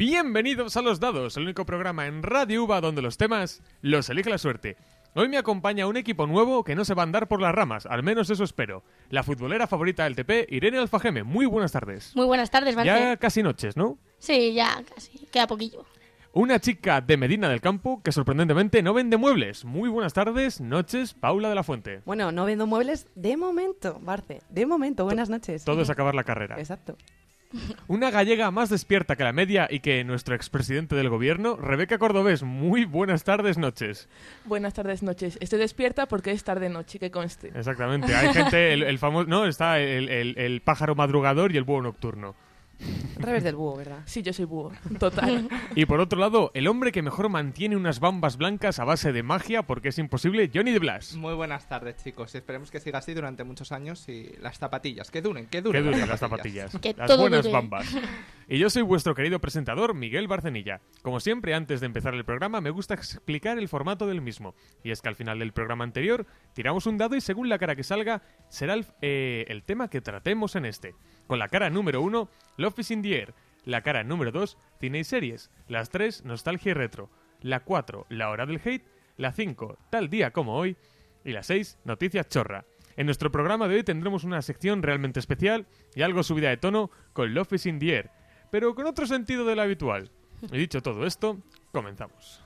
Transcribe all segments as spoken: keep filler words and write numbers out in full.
Bienvenidos a Los Dados, el único programa en Radio Uva donde los temas los elige la suerte. Hoy me acompaña un equipo nuevo que no se va a andar por las ramas, al menos eso espero. La futbolera favorita del T P, Irene Alfajeme. Muy buenas tardes. Muy buenas tardes, Barce. Ya casi noches, ¿no? Sí, ya casi. Queda poquillo. Una chica de Medina del Campo que sorprendentemente no vende muebles. Muy buenas tardes, noches, Paula de la Fuente. Bueno, no vendo muebles de momento, Barce. De momento, buenas noches. Todo es acabar la carrera. Exacto. Una gallega más despierta que la media y que nuestro expresidente del gobierno, Rebeca Cordobés. Muy buenas tardes, noches. Buenas tardes, noches. Estoy despierta porque es tarde-noche, que conste. Exactamente. Hay gente, el, el famoso... No, está el, el, el pájaro madrugador y el búho nocturno. Al revés del búho, ¿verdad? Sí, yo soy búho, total. Y por otro lado, el hombre que mejor mantiene unas bambas blancas a base de magia porque es imposible, Johnny de Blas. Muy buenas tardes, chicos. Esperemos que siga así durante muchos años y las zapatillas, que duren, que duren. Que duren las las zapatillas. Que Las todo buenas dure. bambas. Y yo soy vuestro querido presentador, Miguel Barcenilla. Como siempre, antes de empezar el programa, me gusta explicar el formato del mismo. Y es que al final del programa anterior, tiramos un dado y según la cara que salga, será el, eh, el tema que tratemos en este. Con la cara número uno, Love is in the Air. La cara número dos, cine y series. Las tres, nostalgia y retro. La cuatro, la hora del hate. La cinco, tal día como hoy. Y la seis, noticias chorra. En nuestro programa de hoy tendremos una sección realmente especial y algo subida de tono con Love is in the Air, pero con otro sentido de lo habitual. Y dicho todo esto, comenzamos.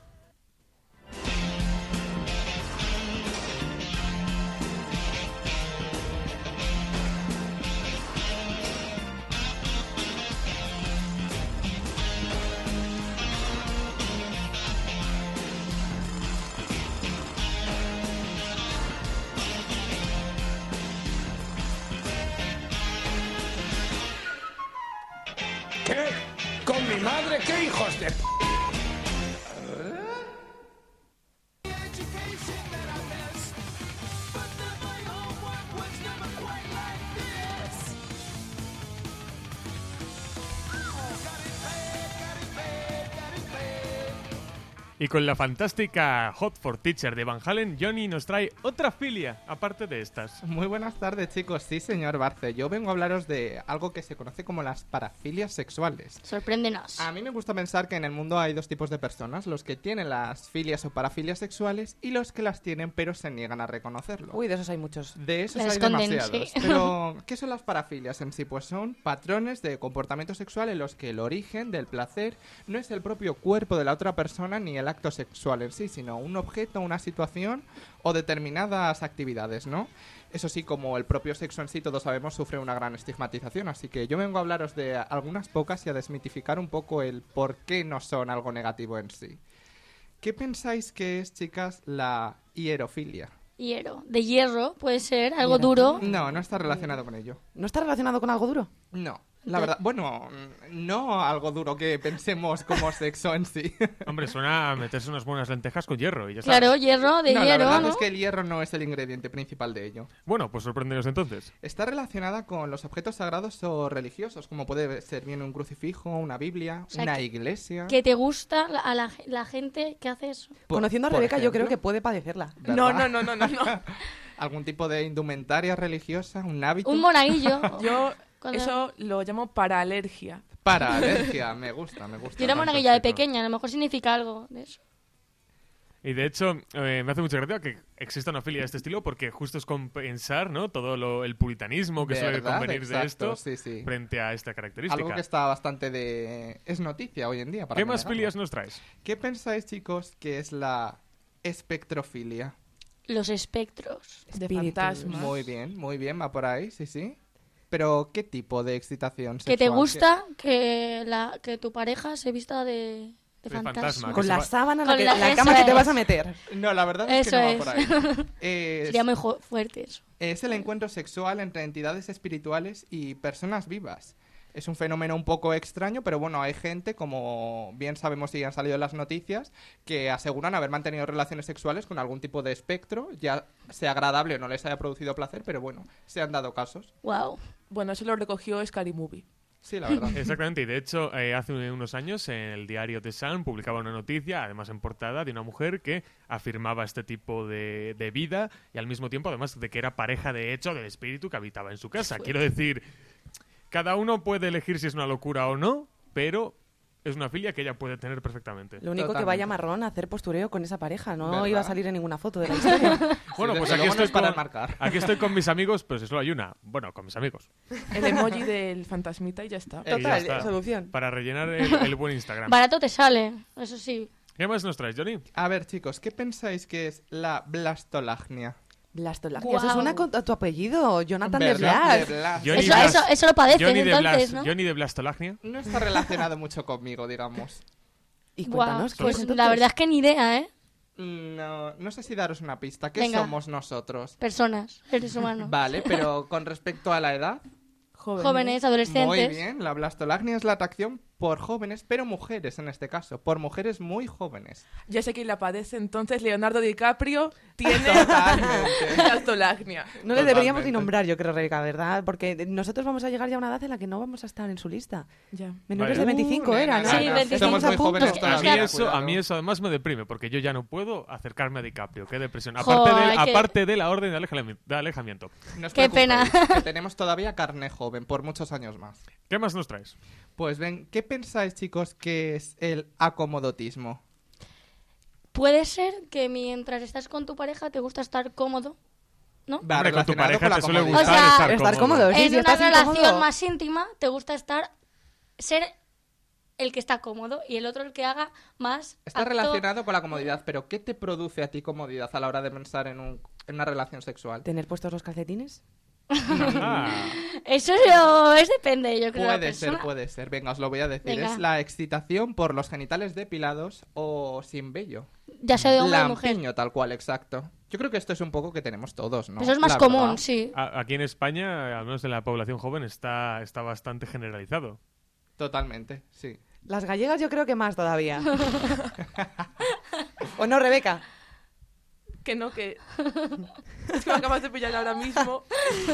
¿Qué? ¿Con mi madre? ¿Qué hijos de p...? Y con la fantástica Hot for Teacher de Van Halen, Johnny nos trae otra filia, aparte de estas. Muy buenas tardes, chicos. Sí, señor Barce. Yo vengo a hablaros de algo que se conoce como las parafilias sexuales. Sorpréndenos. A mí me gusta pensar que en el mundo hay dos tipos de personas, los que tienen las filias o parafilias sexuales y los que las tienen pero se niegan a reconocerlo. Uy, de esos hay muchos. De esos Las hay esconden, demasiados. sí. Pero, ¿qué son las parafilias en sí? Pues son patrones de comportamiento sexual en los que el origen del placer no es el propio cuerpo de la otra persona ni el acto sexual en sí, sino un objeto, una situación o determinadas actividades, ¿no? Eso sí, como el propio sexo en sí, todos sabemos, sufre una gran estigmatización, así que yo vengo a hablaros de algunas pocas y a desmitificar un poco el por qué no son algo negativo en sí. ¿Qué pensáis que es, chicas, la hierofilia? Hierro. De hierro, puede ser, algo duro. No, no está relacionado con ello. ¿No está relacionado con algo duro? No, la De- verdad, bueno, no algo duro que pensemos como sexo en sí. Hombre, suena a meterse unas buenas lentejas con hierro y ya está. Claro, hierro, de no, la hierro, verdad ¿no? es que el hierro no es el ingrediente principal de ello. Bueno, pues sorprenderos entonces. Está relacionada con los objetos sagrados o religiosos, como puede ser bien un crucifijo, una Biblia, O sea, una que- iglesia. Que te gusta la- a la, la gente que hace eso. Por- Conociendo a por Rebeca, yo creo ejemplo, que puede padecerla. ¿verdad? No, no, no, no, no, no. ¿Algún tipo de indumentaria religiosa, un hábito? Un monaguillo. Yo Cuando- eso lo llamo paraalergia. Para alergia, me gusta, me gusta. Yo era tanto, monaguilla de chicos. pequeña, a lo mejor significa algo de eso. Y de hecho, eh, me hace mucha gracia que exista una filia de este estilo porque justo es compensar, ¿no? Todo lo, el puritanismo que suele ¿Verdad? convenir de Exacto, esto sí, sí. frente a esta característica. Algo que está bastante de... es noticia hoy en día. Para ¿Qué no más negarlo. filias nos traes? ¿Qué pensáis, chicos, que es la espectrofilia? Los espectros. De Espíritus. fantasmas. Muy bien, muy bien, va por ahí, sí, sí. Pero, ¿qué tipo de excitación sexual? Que te gusta que, la, que tu pareja se vista de, de De fantasma. fantasma, que Con se la va- sábana, Con la, que- la- la eso cama que te es. vas a meter. No, la verdad es Eso que no es. va por ahí. Es, Sería muy jo- fuerte eso. es el encuentro sexual entre entidades espirituales y personas vivas. Es un fenómeno un poco extraño, pero bueno, hay gente, como bien sabemos y han salido en las noticias, que aseguran haber mantenido relaciones sexuales con algún tipo de espectro, ya sea agradable o no les haya producido placer, pero bueno, se han dado casos. Wow. Bueno, eso lo recogió Scary Movie. Sí, la verdad. Exactamente, y de hecho, eh, hace unos años en el diario The Sun publicaba una noticia, además en portada, de una mujer que afirmaba este tipo de, de vida y al mismo tiempo, además, de que era pareja de hecho del espíritu que habitaba en su casa. Quiero decir, cada uno puede elegir si es una locura o no, pero es una filia que ella puede tener perfectamente. Lo único que Totalmente. vaya marrón a hacer postureo con esa pareja. No ¿Verdad? iba a salir en ninguna foto de la historia. Bueno, Sí, pues desde aquí luego no estoy, es para con, enmarcar. aquí estoy con mis amigos, pero si solo hay una. Bueno, con mis amigos. El emoji del fantasmita y ya está. Y ya Total, está. solución. Para rellenar el, el buen Instagram. Barato te sale, eso sí. ¿Qué más nos traes, Johnny? A ver, chicos, ¿qué pensáis que es la blastolagnia? Blastolagnia. Eso Guau. suena con tu tu apellido, Jonathan de ¿Verdad? Blas. De Blas. Johnny Eso, Blas- eso, eso lo padeces Johnny de, entonces, Blas- ¿no? Johnny de Blastolagnia. No está relacionado mucho conmigo, digamos. Y Guau, cuéntanos, ¿qué pues es la entonces? verdad es que ni idea, ¿eh? No, no sé si daros una pista. ¿Qué Venga. somos nosotros? Personas, seres humanos. Vale, pero con respecto a la edad, Jóvenes. Jóvenes, adolescentes. muy bien. La blastolagnia es la atracción por jóvenes, pero mujeres en este caso, por mujeres muy jóvenes. Ya sé quién la padece, entonces Leonardo DiCaprio tiene Totalmente. blastolagnia. No le deberíamos Totalmente. ni nombrar, yo creo, Rebeca, ¿verdad? Porque nosotros vamos a llegar ya a una edad en la que no vamos a estar en su lista. Ya. Menores Vale. de veinticinco Uh, era, nena, ¿no? Sí, veinticinco. Somos muy a punto. jóvenes Es A mí, todavía. eso, cuidado. a mí eso además me deprime, porque yo ya no puedo acercarme a DiCaprio. Qué depresión. Jo, Aparte, de, hay que- aparte de la orden de alejami- de alejamiento. No os Qué preocupéis, pena. que tenemos todavía carne joven por muchos años más. ¿Qué más nos traes? Pues ven, ¿qué pensáis, chicos, que es el acomodotismo? Puede ser que mientras estás con tu pareja te gusta estar cómodo, ¿no? Va Hombre, con tu relacionado pareja la te suele comodidad. gustar O sea, estar, estar cómodo. cómodo. Sí, en si una estás relación incómodo. más íntima te gusta estar ser el que está cómodo y el otro el que haga más Está acto- relacionado con la comodidad, pero ¿qué te produce a ti comodidad a la hora de pensar en, un- en una relación sexual? ¿Tener puestos los calcetines? Ah, Eso lo- es depende, yo creo. de la Puede ser, persona. puede ser. Venga, os lo voy a decir. Venga. Es la excitación por los genitales depilados o sin vello. Ya sea de hombre o mujer. Lampiño, tal cual, exacto. Yo creo que esto es un poco que tenemos todos, ¿no? Eso es más La común, verdad. sí. a- aquí en España, al menos en la población joven, está, está bastante generalizado. Totalmente, sí. Las gallegas yo creo que más todavía. ¿O no, Rebeca? Que no, que... Es que me acabas de pillar ahora mismo.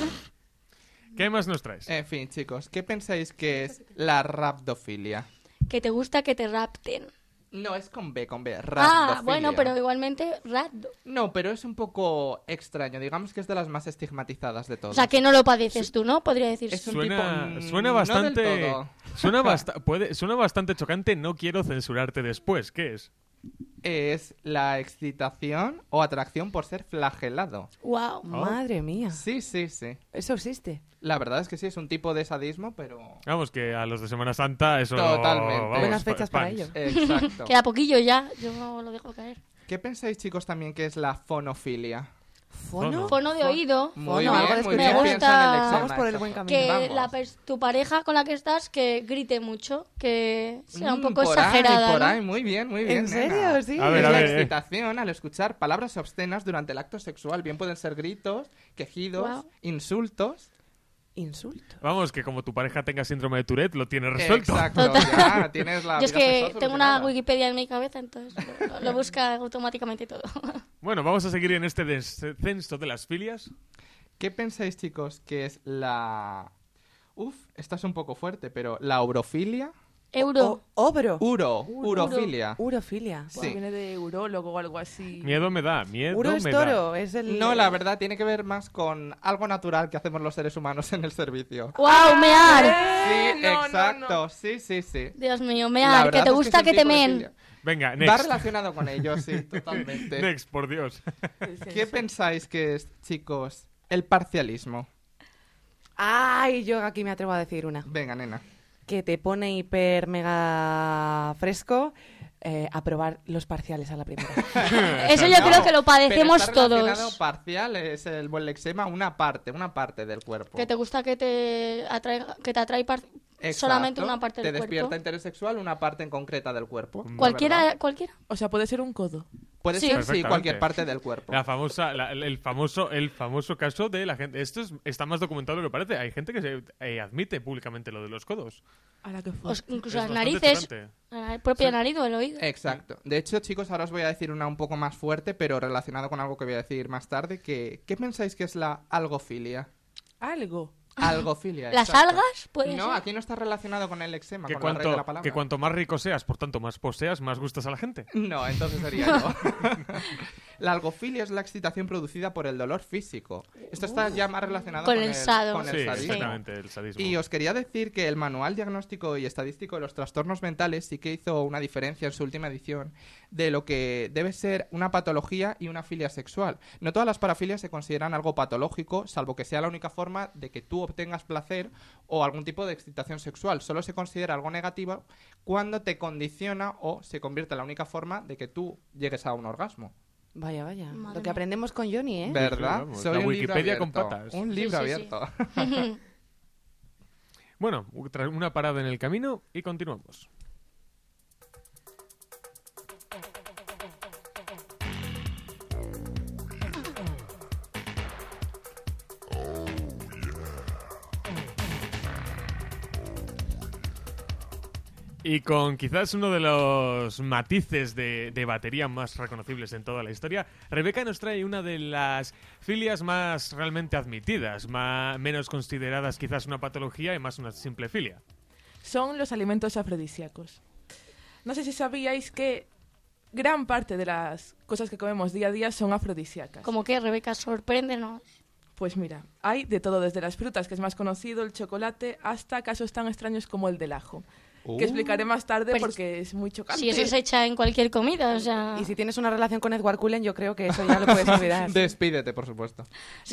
¿Qué más nos traes? En fin, chicos, ¿qué pensáis que es la rapdofilia? Que te gusta que te rapten. No, es con B, con B. Rapdofilia. Ah, bueno, pero igualmente rapdo. No, pero es un poco extraño. Digamos que es de las más estigmatizadas de O todas. sea, que no lo padeces tú, ¿no? Podría decirse. Es un Suena, tipo, mm, suena no bastante. del todo. Suena, basta- puede, suena bastante chocante. No quiero censurarte después. ¿Qué es? Es la excitación o atracción por ser flagelado. Wow. Madre mía. Sí, sí, sí. Eso existe. La verdad es que sí, es un tipo de sadismo, pero... Vamos, que a los de Semana Santa eso. Totalmente. vamos, Buenas pa- fechas para pans. ello. Exacto. Queda poquillo ya, yo no lo dejo caer. ¿Qué pensáis, chicos, también que es la fonofilia? ¿Fono? Fono de oído. Muy Fono, algo bien, de muy me bien. gusta. Piensa en el eczema, Vamos por el exacto. buen camino. Que Vamos. la pers- tu pareja con la que estás que grite mucho, que sea un Mm, poco por exagerada. Ahí, por ¿no? ahí, muy bien, muy bien. ¿En serio? nena. Sí. A ver, es a la ver, eh. excitación al escuchar palabras obscenas durante el acto sexual. Bien pueden ser gritos, quejidos, Guau. insultos. Insulto. Vamos, que como tu pareja tenga síndrome de Tourette, lo tienes resuelto. Exacto, Total. ya tienes la Yo es vida que sexual tengo una solucionada. Wikipedia en mi cabeza, entonces lo, lo busca automáticamente todo. Bueno, vamos a seguir en este descenso de las filias. ¿Qué pensáis, chicos, que es la... Uf, esta es un poco fuerte, pero la urofilia. Euro. O- obro. Uro, urofilia. Urofilia. Sí. Bueno, viene de urólogo o algo así. Miedo me da, miedo Uro es me toro, da. es el... No, la verdad, tiene que ver más con algo natural que hacemos los seres humanos en el servicio. ¡Wow! ¡Mear! Sí, no, no, exacto, no. sí, sí, sí. Dios mío, La mear. verdad Que te es es gusta un que te tipo de men. filia. Venga, Va next. relacionado con ello, sí, totalmente. Next, por Dios. ¿Qué pensáis que es, chicos, el parcialismo? Ay, yo aquí me atrevo a decir una. Venga, nena. Que te pone hiper mega fresco eh, aprobar los parciales a la primera. Eso yo No, creo que lo padecemos pero está relacionado todos. parcial, es el buen lexema, una parte, una parte del cuerpo. Que te gusta que te atraiga, que te atrae par- Exacto. solamente una parte Te del despierta cuerpo. interés sexual una parte en concreta del cuerpo. ¿la Cualquiera, verdad? cualquiera. O sea, puede ser un codo. Puede Sí. ser, sí, Perfectamente. cualquier parte del cuerpo. La famosa, la- el, famoso, el famoso caso de la gente. Esto es- está más documentado de lo que parece. Hay gente que se eh, admite públicamente lo de los codos. A la que fue. O s- incluso Es las bastante narices, chocante. la propia Sí. nariz o el oído. Exacto. De hecho, chicos, ahora os voy a decir una un poco más fuerte, pero relacionado con algo que voy a decir más tarde. Que, ¿Qué pensáis que es la algofilia? Algo. Algofilia. ¿Las exacto. algas? ¿Puede No, ser? aquí no está relacionado con el eczema, Que con la raíz de cuanto, la palabra. que cuanto más rico seas, por tanto más poseas, más gustas a la gente. No, entonces sería yo. La algofilia es la excitación producida por el dolor físico. Esto está ya más relacionado Con con, el sado. con el Sí, sadismo. exactamente, el sadismo. Y os quería decir que el Manual Diagnóstico y Estadístico de los Trastornos Mentales sí que hizo una diferencia en su última edición de lo que debe ser una patología y una filia sexual. No todas las parafilias se consideran algo patológico, salvo que sea la única forma de que tú obtengas placer o algún tipo de excitación sexual. Solo se considera algo negativo cuando te condiciona o se convierte en la única forma de que tú llegues a un orgasmo. Vaya, vaya. Madre Lo que mía. aprendemos con Johnny, ¿eh? ¿Verdad? vamos, Soy la un libro Wikipedia con abierto. patas. Un Sí, libro sí, sí. abierto. Bueno, tras una parada en el camino y continuamos. Y con quizás uno de los matices de, de batería más reconocibles en toda la historia, Rebeca nos trae una de las filias más realmente admitidas, más, menos consideradas quizás una patología y más una simple filia. Son los alimentos afrodisíacos. No sé si sabíais que gran parte de las cosas que comemos día a día son afrodisíacas. Como que, Rebeca, sorpréndenos. Pues mira, hay de todo, desde las frutas, que es más conocido, el chocolate, hasta casos tan extraños como el del ajo. Uh. Que explicaré más tarde Pero porque es muy chocante. Si eso se echa en cualquier comida, o sea... Y si tienes una relación con Edward Cullen, yo creo que eso ya lo puedes olvidar. Despídete, por supuesto. Sí.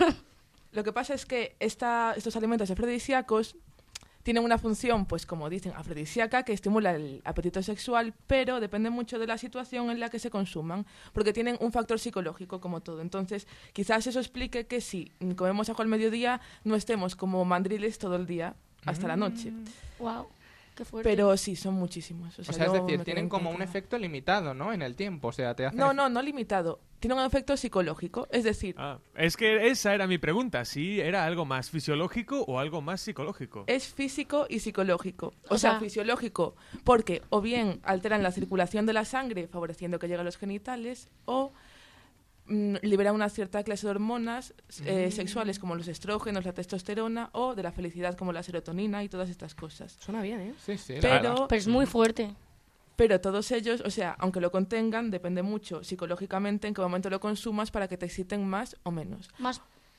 Lo que pasa es que esta, estos alimentos afrodisíacos tienen una función, pues como dicen, afrodisíaca, que estimula el apetito sexual, pero depende mucho de la situación en la que se consuman, porque tienen un factor psicológico, como todo. Entonces, quizás eso explique que si comemos ajo al mediodía, no estemos como mandriles todo el día hasta la noche. Wow, qué fuerte. Pero sí, son muchísimos. O sea, O sea, es yo decir, me tienen quedé como un impactada. efecto limitado, ¿no? En el tiempo, o sea, te hacen... No, no, no limitado. Tiene un efecto psicológico, es decir, Ah, es que esa era mi pregunta, si era algo más fisiológico o algo más psicológico. es físico y psicológico. O, O sea, sea- fisiológico porque o bien alteran la circulación de la sangre, favoreciendo que llegue a los genitales, o mm, liberan una cierta clase de hormonas eh, sexuales como los estrógenos, la testosterona, o de la felicidad como la serotonina y todas estas cosas. Suena bien, ¿eh? Sí, sí, la verdad. Pero, Pero es muy fuerte. pero todos ellos, o sea, aunque lo contengan, depende mucho psicológicamente en qué momento lo consumas para que te exciten más o menos. Más...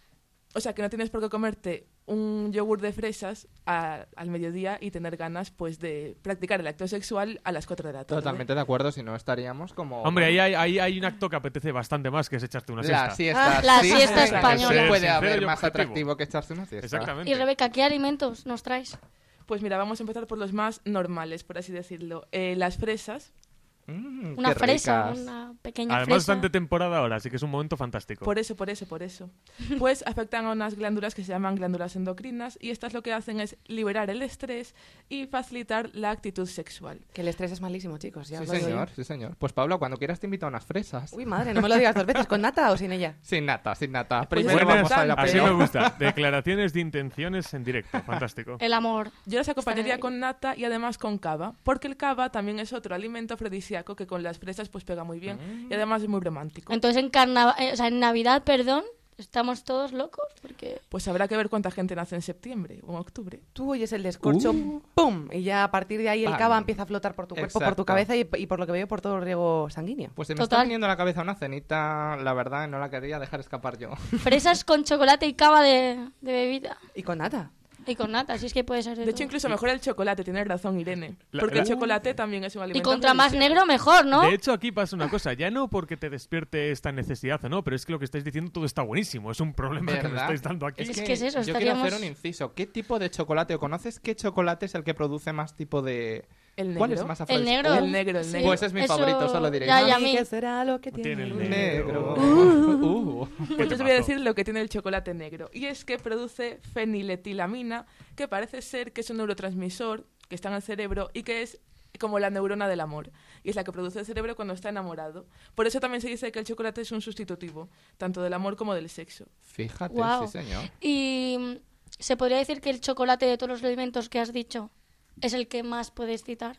O sea, que no tienes por qué comerte un yogur de fresas a- al mediodía y tener ganas, pues, de practicar el acto sexual a las cuatro de la tarde. Totalmente de acuerdo, si no estaríamos como... Hombre, ahí hay, ahí hay un acto que apetece bastante más, que es echarte una siesta. La siesta, Ah, la sí, siesta sí, española. sí, puede Sincero haber y más objetivo. atractivo que echarse una siesta. Exactamente. Y Rebeca, ¿qué alimentos nos traes? Pues mira, vamos a empezar por los más normales, por así decirlo. Eh, las fresas, Mm, Una qué fresa, ricas. una pequeña Además, fresa. bastante temporada ahora, así que es un momento fantástico. por eso, por eso, por eso. Pues afectan a unas glándulas que se llaman glándulas endocrinas y estas lo que hacen es liberar el estrés y facilitar la actitud sexual. Que el estrés es malísimo, chicos. Ya Sí, os lo digo señor, yo. sí, señor. Pues Pablo, cuando quieras te invito a unas fresas. Uy, madre, no me lo digas dos veces. ¿Con nata o sin ella? Sin nata, sin nata. Pues Primero es Buenas, vamos a la importante, así prueba. me gusta. Declaraciones de intenciones en directo. Fantástico. El amor. Yo las acompañaría ahí. con nata y además con cava, porque el cava también es otro alimento afrodisíaco que con las fresas pues pega muy bien y además es muy romántico. Entonces en carnava- eh, o sea, en Navidad, perdón, estamos todos locos porque... Pues habrá que ver cuánta gente nace en septiembre o en octubre. Tú oyes el descorcho, Uh. ¡pum! Y ya a partir de ahí el Pam. cava empieza a flotar por tu cuerpo, por Exacto. tu cabeza y, y por lo que veo por todo el riego sanguíneo. Pues se me está Total. viniendo a la cabeza una cenita, la verdad, no la quería dejar escapar yo. Fresas con chocolate y cava de, de bebida. Y con nata. Y con nata, si es que puede ser de, De hecho, todo. incluso mejor el chocolate, tienes razón, Irene. La- Porque la- el chocolate también es un Y alimento contra más afrodisíaco. negro, mejor, ¿no? De hecho, aquí pasa una cosa. Ya no porque te despierte esta necesidad o no, pero es que lo que estáis diciendo todo está buenísimo. Es un problema que me ¿Verdad? estáis dando aquí. Es que es eso, yo quiero estaríamos- hacer un inciso. ¿Qué tipo de chocolate o conoces qué chocolate es el que produce más tipo de... El ¿Cuál es negro. más El afrodisíaco? negro. El negro, el Sí. negro. Pues es mi Eso- favorito, solo diré. Ya, ya, a Mami, mí. ¿qué será lo que tiene? Tiene el el Negro. negro? Uh. Pues yo os voy a decir lo que tiene el chocolate negro. Y es que produce feniletilamina, que parece ser que es un neurotransmisor que está en el cerebro y que es como la neurona del amor. Y es la que produce el cerebro cuando está enamorado. Por eso también se dice que el chocolate es un sustitutivo, tanto del amor como del sexo. Fíjate, Guau. sí señor. Y mm, se podría decir que el chocolate de todos los alimentos que has dicho es el que más puedes citar.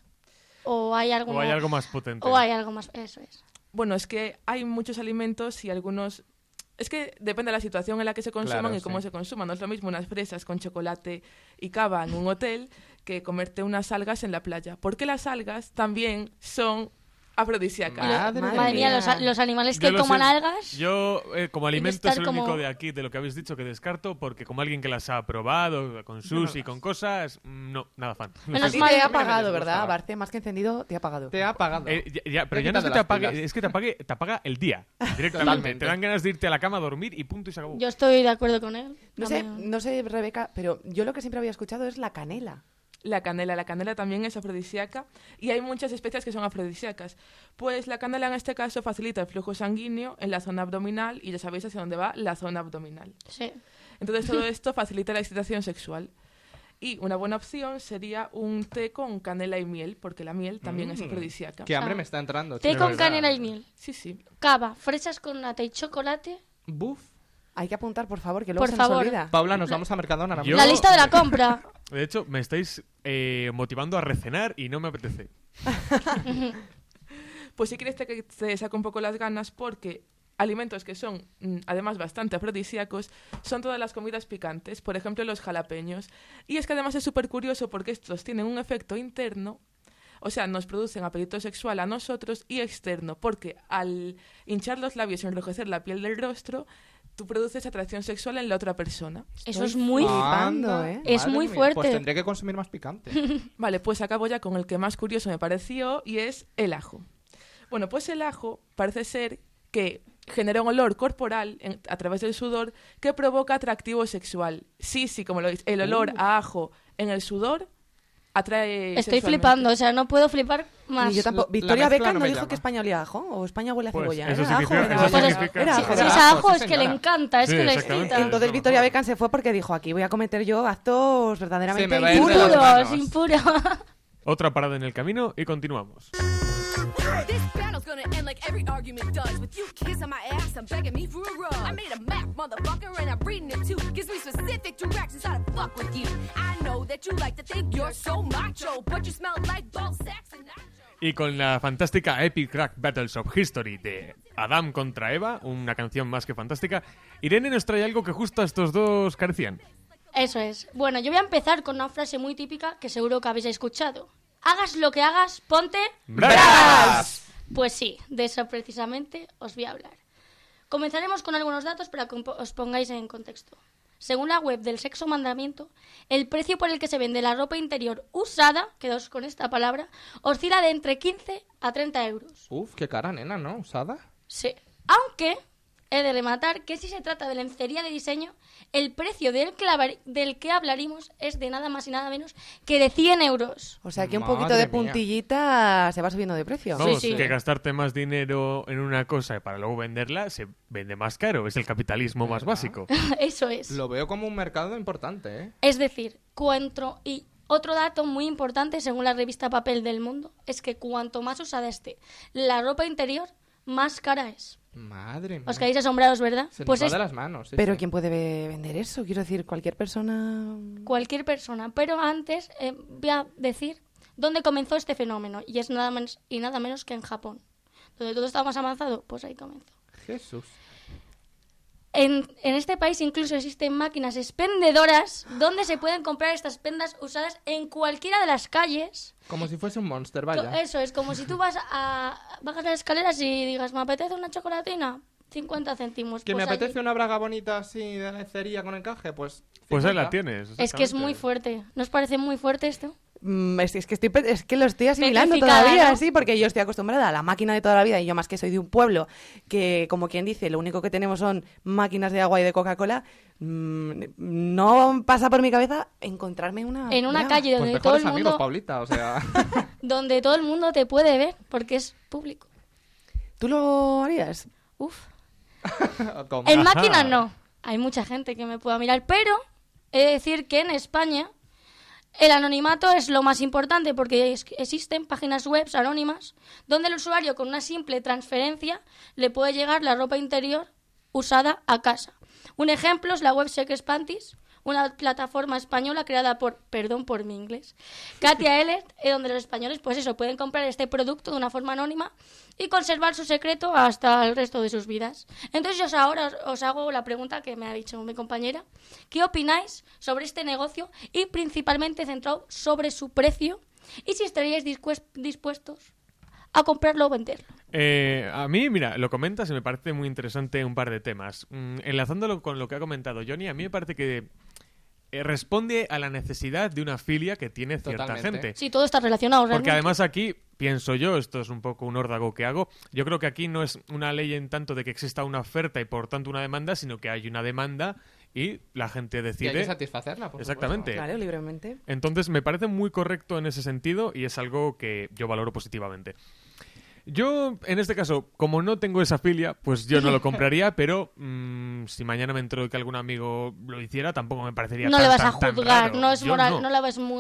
O hay algo, O hay algo más potente. o hay algo más. Eso es. Bueno, es que hay muchos alimentos y algunos Es que depende de la situación en la que se consuman Claro, y cómo sí. se consuman. No es lo mismo unas fresas con chocolate y cava en un hotel que comerte unas algas en la playa. Porque las algas también son afrodisíacas. Madre Madre mía, mía. los, los animales Yo que lo toman sé. algas. Yo, eh, como alimento, estar es el único como- de aquí, de lo que habéis dicho, que descarto, porque como alguien que las ha probado, con sushi, con cosas, mm, no, nada fan. Lo Menos A ti siento. mal. te ha A mí no me apagado, disgusta. ¿verdad, Barce? Más que encendido, te ha apagado. Te ha apagado. Eh, ya, ya, pero Te ya no es que quitas te las apague, pilas. es que te apague, te apaga el día, directamente. Totalmente. Te dan ganas de irte a la cama a dormir y punto y se acabó. Yo estoy de acuerdo con él. No sé, También. no sé, Rebeca, pero yo lo que siempre había escuchado es la canela. La canela, la canela también es afrodisíaca y hay muchas especias que son afrodisíacas. Pues la canela en este caso facilita el flujo sanguíneo en la zona abdominal y ya sabéis hacia dónde va la zona abdominal. Sí. Entonces todo esto facilita la excitación sexual. Y una buena opción sería un té con canela y miel, porque la miel también es Mm, afrodisíaca. Qué hambre Ah. me está entrando. Té tío, con de verdad. canela y miel. Sí, sí. Cava, fresas con nata y chocolate. Buf. Hay que apuntar, por favor, que luego Por se nos favor. olvida. Paula, nos vamos a Mercadona ahora Yo- mismo. La lista de la compra. De hecho, me estáis eh, motivando a recenar y no me apetece. Pues sí quieres que te saque un poco las ganas porque alimentos que son mm, además bastante afrodisíacos son todas las comidas picantes, por ejemplo los jalapeños. Y es que además es súper curioso porque estos tienen un efecto interno, o sea, nos producen apetito sexual a nosotros y externo, porque al hinchar los labios y enrojecer la piel del rostro, tú produces atracción sexual en la otra persona. Eso es Estoy muy... flipando, Anda, ¿eh? Es madre muy mía. fuerte. Pues tendré que consumir más picante. Vale, pues acabo ya con el que más curioso me pareció y es el ajo. Bueno, pues el ajo parece ser que genera un olor corporal en- a través del sudor que provoca atractivo sexual. Sí, sí, como lo veis, el olor a ajo en el sudor atrae Estoy sexualmente. flipando, o sea, no puedo flipar más. Ni yo tampoco. La Victoria mezcla Beckham no no me dijo llama. que España olía a ajo o España huele a Pues cebolla. eso era ajo, significa- era eso ajo. significa- Era Si, ajo, si era es ajo. ajo, sí, es que le señora. encanta, es Sí, que le exactamente. excita. Entonces Eso Victoria mejor. Beckham se fue porque dijo, aquí voy a cometer yo actos verdaderamente Se me va a ir de las impuros. manos. Impuros, impuros. Otra parada en el camino y continuamos. This battle's gonna end like every argument does. With you kissing my ass, I'm begging me for a rub. I made a map, motherfucker, and I'm reading it too. Gives me specific directions how to fuck with you. I know that you like to think you're so macho, but you smell like ball sacks and nacho. Y con la fantástica Epic Rap Battles of History de Adam contra Eva, una canción más que fantástica, Irene nos trae algo que justo a estos dos carecían. Eso es. Bueno, yo voy a empezar con una frase muy típica que seguro que habéis escuchado. Hagas lo que hagas, ponte... ¡Bravas! Pues sí, de eso precisamente os voy a hablar. Comenzaremos con algunos datos para que os pongáis en contexto. Según la web del Sexo Mandamiento, el precio por el que se vende la ropa interior usada, quedaos con esta palabra, oscila de entre quince a treinta euros. Uf, qué cara, nena, ¿no? ¿Usada? Sí. Aunque he de rematar que si se trata de lencería de diseño, el precio del, clavar- del que hablaríamos es de nada más y nada menos que de cien euros. O sea que un Madre poquito de mía. puntillita se va subiendo de precio. Vamos, sí. que gastarte más dinero en una cosa para luego venderla se vende más caro. Es el capitalismo más básico. Eso es. Lo veo como un mercado importante, ¿eh? Es decir, cuanto... Y otro dato muy importante, según la revista Papel del Mundo, es que cuanto más usada esté la ropa interior, más cara es. Madre mía. Os quedáis asombrados, ¿verdad? Se nos Pues va es de las manos. sí, Pero sí. ¿quién puede ve- vender eso? Quiero decir, cualquier persona... cualquier persona. Pero antes eh, voy a decir dónde comenzó este fenómeno. Y es nada menos, y nada menos que en Japón. Donde todo estaba más avanzado, pues ahí comenzó. Jesús. En, en este país incluso existen máquinas expendedoras donde se pueden comprar estas prendas usadas en cualquiera de las calles. Como si fuese un monster, Co- vaya. Eso es, como si tú vas a bajas las escaleras y digas, ¿me apetece una chocolatina? cincuenta céntimos. ¿Que me Pues allí. apetece una braga bonita así de lencería con encaje? Pues... Pues ahí la cincuenta. tienes. Es que es muy exactamente. fuerte. ¿No os parece muy fuerte esto? Mm, es, es que estoy, pe- es que lo estoy asimilando Petrificada, todavía, ¿no? sí, porque yo estoy acostumbrada a la máquina de toda la vida y yo más que soy de un pueblo que, como quien dice, lo único que tenemos son máquinas de agua y de Coca-Cola, mm, no pasa por mi cabeza encontrarme una... En una braga. calle Pues donde todo mejores el amigos, mundo Paulita, o sea... donde todo el mundo te puede ver porque es público. ¿Tú lo harías? Uf. como- En Ajá. máquinas no. Hay mucha gente que me pueda mirar, pero he de decir que en España el anonimato es lo más importante porque es- existen páginas web anónimas donde el usuario con una simple transferencia le puede llegar la ropa interior usada a casa. Un ejemplo es la web Secret Panties, una plataforma española creada por, perdón por mi inglés, Katia Ellet, eh, donde los españoles, pues eso, pueden comprar este producto de una forma anónima y conservar su secreto hasta el resto de sus vidas. Entonces, yo ahora os, os hago la pregunta que me ha dicho mi compañera. ¿Qué opináis sobre este negocio y principalmente centrado sobre su precio? Y si estaríais dispues- dispuestos a comprarlo o venderlo. Eh, a mí, mira, lo comentas y me parece muy interesante un par de temas. Mm, enlazándolo con lo que ha comentado Johnny, a mí me parece que eh, responde a la necesidad de una filia que tiene cierta Totalmente. gente. Sí, todo está relacionado Porque realmente. además aquí, pienso yo, esto es un poco un órdago que hago, yo creo que aquí no es una ley en tanto de que exista una oferta y por tanto una demanda, sino que hay una demanda y la gente Y hay decide... que satisfacerla, por Exactamente. Claro, libremente. Entonces me parece muy correcto en ese sentido y es algo que yo valoro positivamente. Yo, en este caso, como no tengo esa filia, pues yo no lo compraría, pero mmm, si mañana me entero de que algún amigo lo hiciera, tampoco me parecería No tan, le vas tan, a tan juzgar, raro. no es Yo moral, no. no, la ves muy...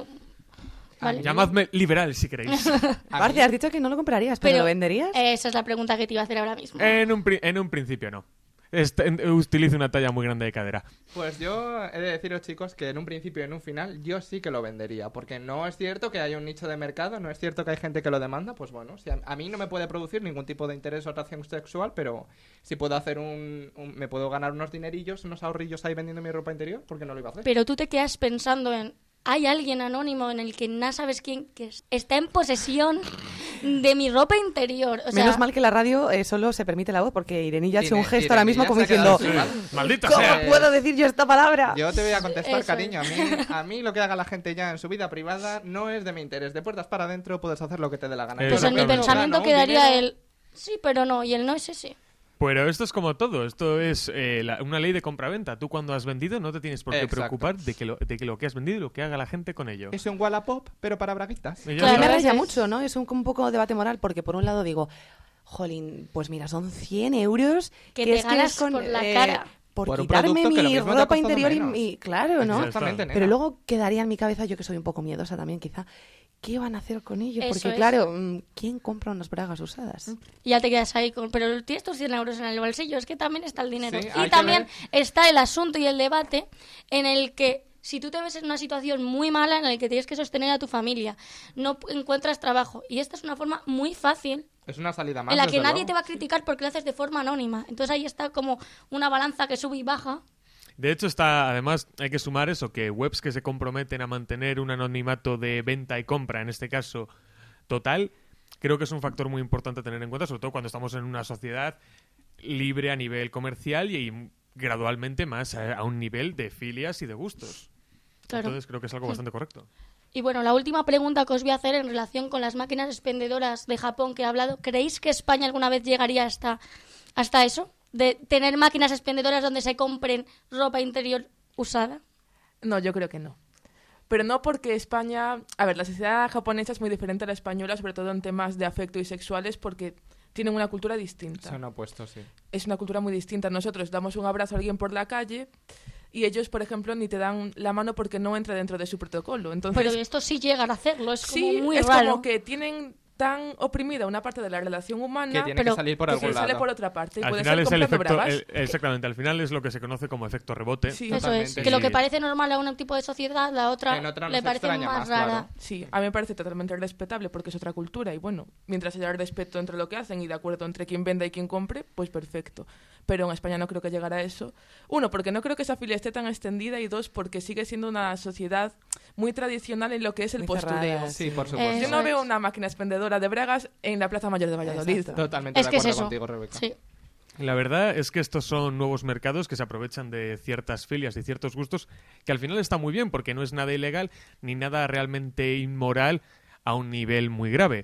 Vale. Llamadme liberal si queréis. A Barcia, mí- has dicho que no lo comprarías, pero, Pero ¿lo venderías? Esa es la pregunta que te iba a hacer ahora mismo. en, un pri- en un principio no. Este, en- utilizo una talla muy grande de cadera. Pues yo he de deciros, chicos, que en un principio y en un final yo sí que lo vendería. Porque no es cierto que haya un nicho de mercado, no es cierto que hay gente que lo demanda. Pues bueno, si a, a mí no me puede producir ningún tipo de interés o atracción sexual, pero si puedo hacer un, un- me puedo ganar unos dinerillos, unos ahorrillos ahí vendiendo mi ropa interior, ¿por qué no lo iba a hacer? Pero tú te quedas pensando en... Hay alguien anónimo en el que no sabes quién que es- está en posesión de mi ropa interior. O sea, Menos mal que la radio eh, solo se permite la voz, porque Irenilla ha hecho un Irene- gesto ahora mismo Irenilla como se ha quedado diciendo sin voz. ¡Maldita ¿cómo sea! puedo decir yo esta palabra? Yo te voy a contestar, Eso cariño. A mí, a mí lo que haga la gente ya en su vida privada no es de mi interés. De puertas para adentro puedes hacer lo que te dé la gana. Eh, pues Yo en lo mi que pensamiento gano, un quedaría dinero- el... Sí, pero no, y el no es ese. Pero esto es como todo, esto es eh, la- una ley de compraventa. Tú cuando has vendido no te tienes por qué Exacto. preocupar de que, lo, de que lo que has vendido y lo que haga la gente con ello. Es un Wallapop, pero para braguitas. Y ya Claro, me está. raya es- mucho, ¿no? Es un, un poco debate moral, porque por un lado digo, jolín, pues mira, son cien euros Que que te es que ganas es con, por la eh, cara. por, Por un quitarme producto que lo mi mismo te ha ropa costado interior y, menos. y- claro, ¿no? Exactamente, nena. Pero luego quedaría en mi cabeza, yo que soy un poco miedosa también, quizá, ¿qué van a hacer con ello? Eso Porque es. claro, mm, ¿quién compra unas bragas usadas? Y ya te quedas ahí con... Pero tienes tus cien euros en el bolsillo, es que también está el dinero. Sí, hay y que también ver. está el asunto y el debate en el que si tú te ves en una situación muy mala en la que tienes que sostener a tu familia, no p- encuentras trabajo, y esta es una forma muy fácil Es una salida más. en la que desde nadie luego. te va a criticar porque lo haces de forma anónima. Entonces ahí está como una balanza que sube y baja. De hecho, está, además, hay que sumar eso, que webs que se comprometen a mantener un anonimato de venta y compra, en este caso, total, creo que es un factor muy importante a tener en cuenta, sobre todo cuando estamos en una sociedad libre a nivel comercial y, y gradualmente más a, a un nivel de filias y de gustos. Claro. Entonces creo que es algo bastante correcto. Y bueno, la última pregunta que os voy a hacer en relación con las máquinas expendedoras de Japón que he hablado, ¿creéis que España alguna vez llegaría hasta, hasta eso? De tener máquinas expendedoras donde se compren ropa interior usada. No, yo creo que no. Pero no porque España... A ver, la sociedad japonesa es muy diferente a la española, sobre todo en temas de afecto y sexuales, porque tienen una cultura distinta. Son opuestos, sí. Es una cultura muy distinta. Nosotros damos un abrazo a alguien por la calle y ellos, por ejemplo, ni te dan la mano porque no entra dentro de su protocolo. Entonces, Pero esto sí llegan a hacerlo, es como sí, muy es raro. como que tienen tan oprimida una parte de la relación humana Que tiene pero que salir por que algún se sale lado. por otra parte. Y Al puede final ser es el comprando efecto, bragas. el- exactamente, al final es lo que se conoce como efecto rebote. Sí. Eso es, Totalmente. que lo que Sí. parece normal a un tipo de sociedad, la otra, En otra nos le parece extraña más más, rara. claro. Sí, a mí me parece totalmente respetable porque es otra cultura y bueno, mientras haya respeto entre lo que hacen y de acuerdo entre quien venda y quien compre, pues perfecto. Pero en España no creo que llegara a eso. Uno, porque no creo que esa filia esté tan extendida y dos, porque sigue siendo una sociedad muy tradicional en lo que es el Muy postureo. cerrada, Sí, por supuesto. Eh, Yo Eso no es. veo una máquina expendedora de bragas en la Plaza Mayor de Valladolid. Exacto. Totalmente Es de que es acuerdo eso. contigo, Rebeca. Sí. La verdad es que estos son nuevos mercados que se aprovechan de ciertas filias y ciertos gustos que al final está muy bien porque no es nada ilegal ni nada realmente inmoral a un nivel muy grave.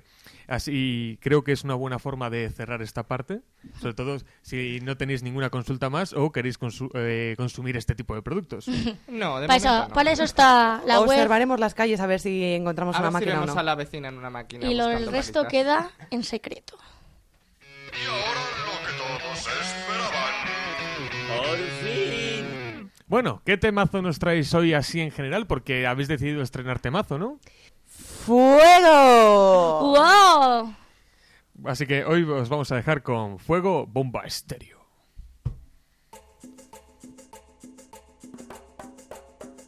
Así creo que es una buena forma de cerrar esta parte, sobre todo si no tenéis ninguna consulta más o queréis consu- eh, consumir este tipo de productos. No, de Para eso, momento no. para eso está la web Observaremos las calles a ver si encontramos A una ver si máquina o vemos no. a la vecina en una máquina y lo, el buscando resto braguitas. queda en secreto. Y ahora lo que todos esperaban. Por fin. Bueno, ¿qué temazo nos traéis hoy así en general? Porque habéis decidido estrenar temazo, ¿no? ¡Fuego! ¡Wow! Así que hoy os vamos a dejar con Fuego Bomba Estéreo.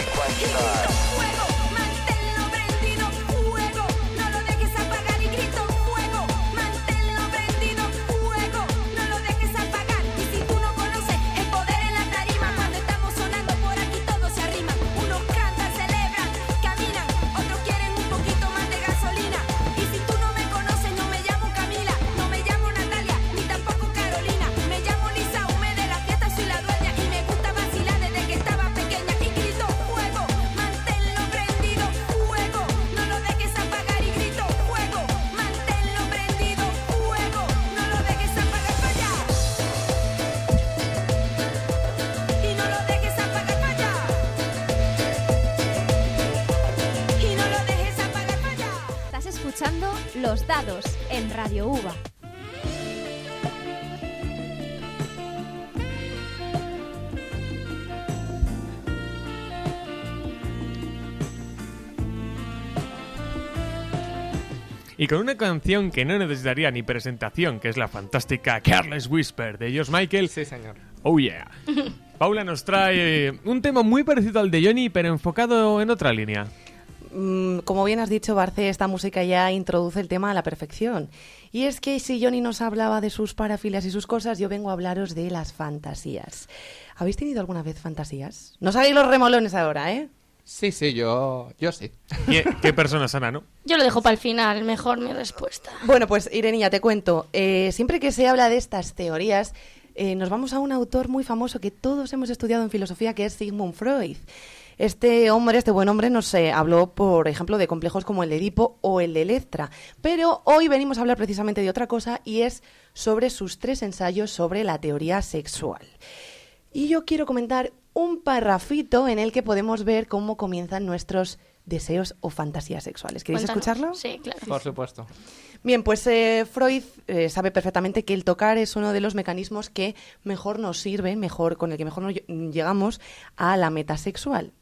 Fuego, manténlo prendido, fuego, no lo dejes apagar y grito fuego, manténlo prendido, fuego, no lo dejes apagar. Y si tú no conoces el poder en la tarima, cuando estamos sonando por aquí todos se arriman. Unos cantan, celebran, caminan, otros quieren un poquito más de gasolina. Y si tú no me conoces, no me llamo Camila, no me llamo Natalia, ni tampoco Carolina. Me llamo Lisa Hume, de la fiesta soy la dueña y me gusta vacilar desde que estaba pequeña. Y grito fuego, manténlo prendido, fuego, no lo dejes apagar y grito fuego, manténlo prendido, fuego, no lo dejes apagar para allá. Y no lo dejes apagar para allá. Y no lo dejes apagar para allá. Estás escuchando Los Dados en Radio Uva. Y con una canción que no necesitaría ni presentación, que es la fantástica Careless Whisper de George Michael. Sí, señor. Oh yeah. Paula nos trae un tema muy parecido al de Johnny, pero enfocado en otra línea. Mm, como bien has dicho, Barce, esta música ya introduce el tema a la perfección. Y es que si Johnny nos hablaba de sus parafilias y sus cosas, yo vengo a hablaros de las fantasías. ¿Habéis tenido alguna vez fantasías? No sabéis los remolones ahora, ¿eh? Sí, sí, yo, yo sí. ¿Qué, qué persona sana, no? Yo lo dejo para el final, mejor mi respuesta. Bueno, pues Irenilla, te cuento. Eh, siempre que se habla de estas teorías, eh, nos vamos a un autor muy famoso que todos hemos estudiado en filosofía, que es Sigmund Freud. Este hombre, este buen hombre, nos eh, habló, por ejemplo, de complejos como el de Edipo o el de Electra. Pero hoy venimos a hablar precisamente de otra cosa, y es sobre sus tres ensayos sobre la teoría sexual. Y yo quiero comentar un parrafito en el que podemos ver cómo comienzan nuestros deseos o fantasías sexuales. ¿Queréis Cuéntanos. escucharlo? Sí, claro. Por supuesto. Bien, pues eh, Freud eh, sabe perfectamente que el tocar es uno de los mecanismos que mejor nos sirven, mejor, con el que mejor nos ll- llegamos a la meta sexual.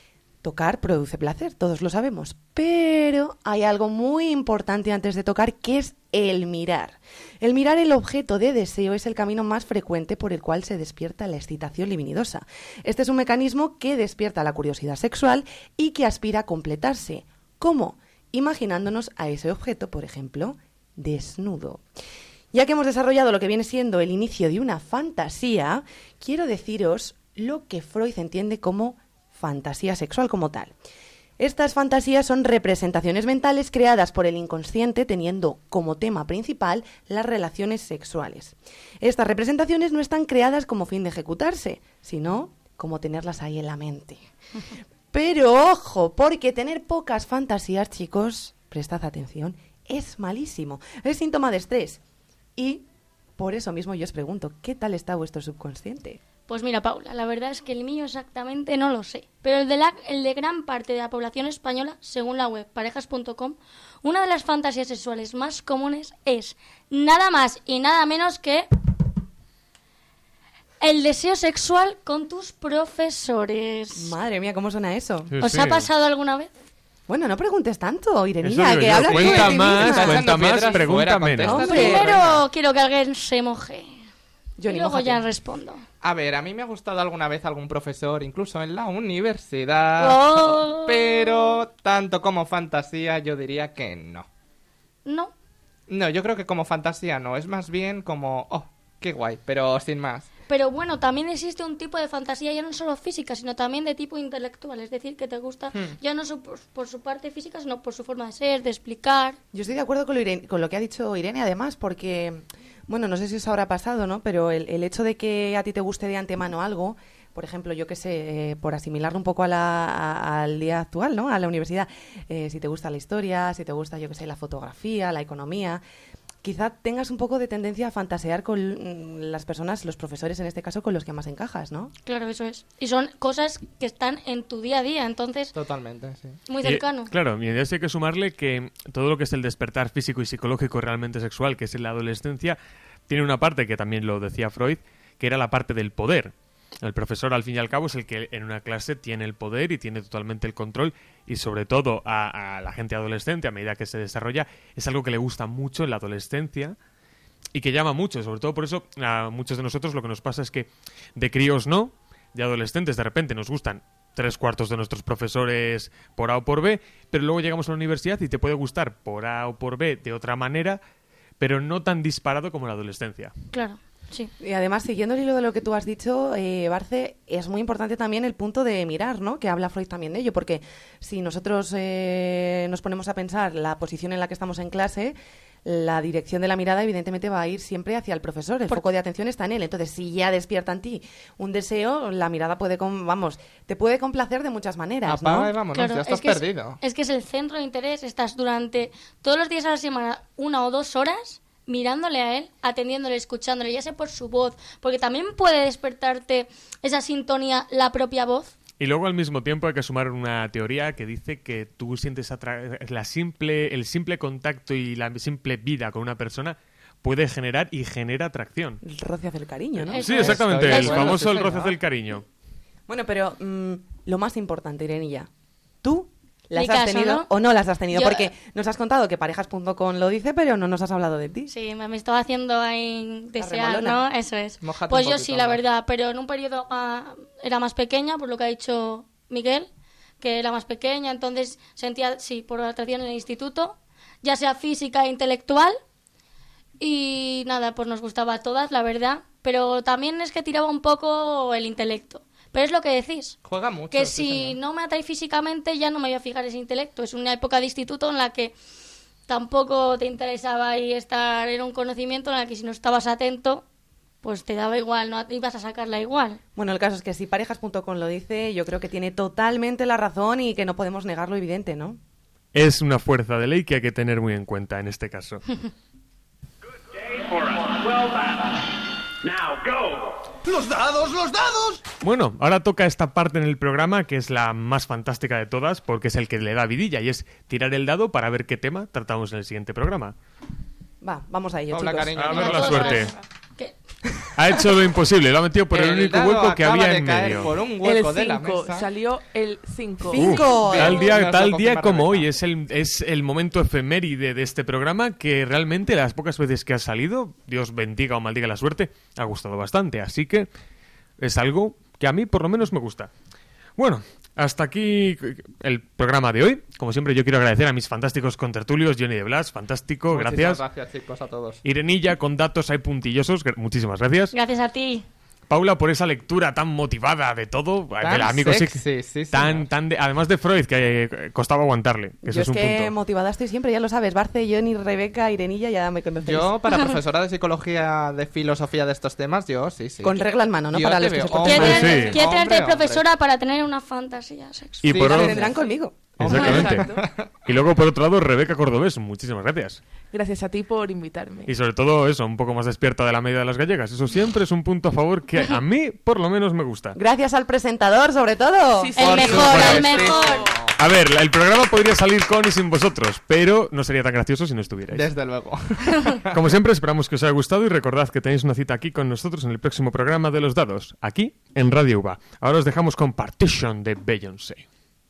Tocar produce placer, todos lo sabemos, pero hay algo muy importante antes de tocar, que es el mirar. El mirar el objeto de deseo es el camino más frecuente por el cual se despierta la excitación libidinosa. Este es un mecanismo que despierta la curiosidad sexual y que aspira a completarse. ¿Cómo? Imaginándonos a ese objeto, por ejemplo, desnudo. Ya que hemos desarrollado lo que viene siendo el inicio de una fantasía, quiero deciros lo que Freud entiende como fantasía sexual como tal. Estas fantasías son representaciones mentales creadas por el inconsciente teniendo como tema principal las relaciones sexuales. Estas representaciones no están creadas como fin de ejecutarse, sino como tenerlas ahí en la mente. Pero ojo, porque tener pocas fantasías, chicos, prestad atención, es malísimo. Es síntoma de estrés. Y por eso mismo yo os pregunto, ¿qué tal está vuestro subconsciente? Pues mira, Paula, la verdad es que el mío exactamente no lo sé. Pero el de, la, el de gran parte de la población española, según la web parejas punto com, una de las fantasías sexuales más comunes es nada más y nada menos que el deseo sexual con tus profesores. Madre mía, ¿cómo suena eso? Sí, ¿Os sí. ha pasado alguna vez? Bueno, no preguntes tanto, Eso Irenilla, digo que yo, hablas tú de cuenta ti más, misma. cuenta Echando más, piedras pregunta fuera, menos. contesta. Hombre. Primero quiero que alguien se moje. Johnny, y luego mójate. ya respondo. A ver, a mí me ha gustado alguna vez algún profesor, incluso en la universidad, Oh. pero tanto como fantasía yo diría que no. No. No, yo creo que como fantasía no, es más bien como, oh, qué guay, pero sin más. Pero bueno, también existe un tipo de fantasía ya no solo física, sino también de tipo intelectual. Es decir, que te gusta ya no so- por, por su parte física, sino por su forma de ser, de explicar. Yo estoy de acuerdo con lo, Irene- con lo que ha dicho Irene, además, porque, bueno, no sé si os habrá pasado, ¿no? Pero el, el hecho de que a ti te guste de antemano algo, por ejemplo, yo qué sé, eh, por asimilarlo un poco a la, a- al día actual, ¿no? A la universidad, eh, si te gusta la historia, si te gusta, yo qué sé, la fotografía, la economía, quizá tengas un poco de tendencia a fantasear con mm, las personas, los profesores en este caso, con los que más encajas, ¿no? Claro, eso es. Y son cosas que están en tu día a día, entonces, Totalmente, sí. muy Y, cercano. claro, y a eso hay que sumarle que todo lo que es el despertar físico y psicológico realmente sexual, que es en la adolescencia, tiene una parte que también lo decía Freud, que era la parte del poder. El profesor, al fin y al cabo, es el que en una clase tiene el poder y tiene totalmente el control, y sobre todo a, a la gente adolescente, a medida que se desarrolla, es algo que le gusta mucho en la adolescencia y que llama mucho. Sobre todo por eso a muchos de nosotros lo que nos pasa es que de críos no, de adolescentes de repente nos gustan tres cuartos de nuestros profesores por A o por B, pero luego llegamos a la universidad y te puede gustar por A o por B de otra manera, pero no tan disparado como la adolescencia. Claro, sí. Y además, siguiendo el hilo de lo que tú has dicho, eh, Barce, es muy importante también el punto de mirar, ¿no? Que habla Freud también de ello, porque si nosotros eh, nos ponemos a pensar la posición en la que estamos en clase, la dirección de la mirada evidentemente va a ir siempre hacia el profesor, el Por... foco de atención está en él. Entonces, si ya despierta en ti un deseo, la mirada puede, com- vamos, te puede complacer de muchas maneras, Apaga ¿no? y vámonos, Claro, ya estás es que perdido. Es, es que es el centro de interés, estás durante todos los días a la semana, una o dos horas, mirándole a él, atendiéndole, escuchándole, ya sea por su voz, porque también puede despertarte esa sintonía, la propia voz. Y luego al mismo tiempo hay que sumar una teoría que dice que tú sientes atra- la simple, el simple contacto y la simple vida con una persona puede generar y genera atracción. El roce hace el cariño, ¿no? Eso Sí, es. exactamente, Estoy el de acuerdo, famoso sí, el roce señor. hace el cariño. Bueno, pero mmm, lo más importante, Irenilla, ¿tú las Mi has caso, tenido ¿no? o no las has tenido? Yo- Porque nos has contado que parejas punto com lo dice, pero no nos has hablado de ti. Sí, me, me estaba haciendo ahí desear, remolona. ¿no? Eso es. Mójate Pues un yo poquito sí, la más. verdad, pero en un periodo ah, era más pequeña, por lo que ha dicho Miguel, que era más pequeña, entonces sentía, sí, por atracción en el instituto, ya sea física e intelectual, y nada, pues nos gustaba a todas, la verdad, pero también es que tiraba un poco el intelecto. Pero es lo que decís, Juega mucho. que sí, si señor. no me atrae físicamente ya no me voy a fijar ese intelecto. Es una época de instituto en la que tampoco te interesaba ahí estar, era un conocimiento en el que si no estabas atento, pues te daba igual, no ibas a sacarla igual. Bueno, el caso es que si parejas punto com lo dice, yo creo que tiene totalmente la razón y que no podemos negar lo evidente, ¿no? Es una fuerza de ley que hay que tener muy en cuenta en este caso. ¡Los dados, los dados! Bueno, ahora toca esta parte en el programa que es la más fantástica de todas porque es el que le da vidilla y es tirar el dado para ver qué tema tratamos en el siguiente programa. Va, vamos a ello, Hola, chicos. cariño. A ver Venga, la todos suerte. a- ¿Qué? Ha hecho lo imposible, lo ha metido por el, único dado hueco que acaba había de en caer medio. por un El hueco de la cinco, mesa. salió el cinco. Cinco. Uf, tal día, Nos tal lo día confirma como hoy Rebeca. es el, es el momento efeméride de este programa que realmente las pocas veces que ha salido, Dios bendiga o maldiga la suerte, ha gustado bastante. Así que es algo que a mí por lo menos me gusta. Bueno, hasta aquí el programa de hoy. Como siempre yo quiero agradecer a mis fantásticos contertulios, Johnny de Blas, fantástico, Muchísimas gracias. gracias, chicos, a todos. Irenilla con datos hay puntillosos, gra- muchísimas gracias. Gracias a ti. Paula por esa lectura tan motivada de todo, Tan del amigo sexy, sí- sí, tan, señor. tan de- además de Freud que eh, costaba aguantarle, que eso Yo es es un que punto. motivada estoy siempre, ya lo sabes. Barce, Johnny, Rebeca, Irenilla, ya me conocéis. Yo, para profesora de psicología, de filosofía de estos temas, yo sí, sí. Con regla en mano, ¿no? Yo Para te los que veo, se hombre, Quiere, sí. quiere tenerte hombre, de hombre. profesora para tener una fantasía sexual. Y Sí, por la otro- vendrán conmigo. Exactamente. Exacto. Y luego por otro lado Rebeca Cordobés, muchísimas gracias. Gracias a ti por invitarme. Y sobre todo eso, un poco más despierta de la media de las gallegas. Eso siempre es un punto a favor que a mí por lo menos me gusta. Gracias al presentador, sobre todo. Sí, sí. El Por mejor, supuesto. el mejor. A ver, el programa podría salir con y sin vosotros, pero no sería tan gracioso si no estuvierais. Desde luego. Como siempre, esperamos que os haya gustado y recordad que tenéis una cita aquí con nosotros en el próximo programa de Los Dados, aquí en Radio U B A. Ahora os dejamos con Partition de Beyoncé.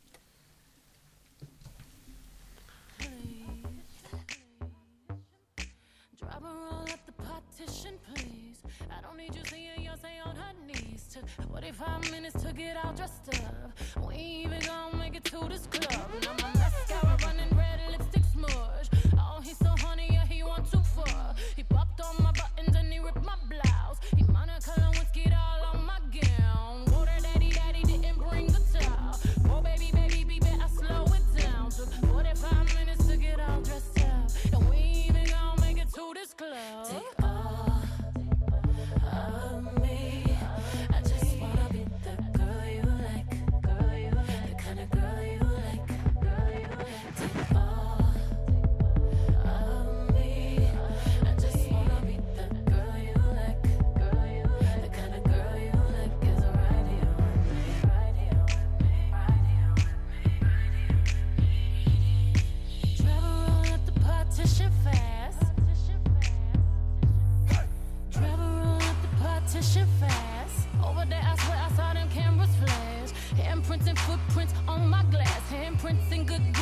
Drop a roll up the partition, please. I don't need you seeing Beyonce on her knees. Took forty-five minutes to get all dressed up. We ain't even gonna make it to this club. Now my mascara running red, lipstick smudge. Oh, he's so honey, yeah, he want too far. He popped on my buttons and he ripped my blouse. He Monica Lewinsky all on my gown. Whoa, that daddy, daddy didn't bring the towel. Oh, baby, baby, baby, I slow it down. Took forty-five minutes to get all dressed up. And we ain't even gonna make it to this club. Take all of me. I just wanna be the girl you like, girl you like, the kind of girl you like, girl you like. Take all of me. I just wanna be the girl you like, girl you like, the kind of girl you like is right here with me, right here with me, right here with me, right here with me. Travel roll up the partition fast. Travel roll up the partition fast. Over there, I swear I saw them cameras flash. Handprints and footprints on my glass. Handprints in good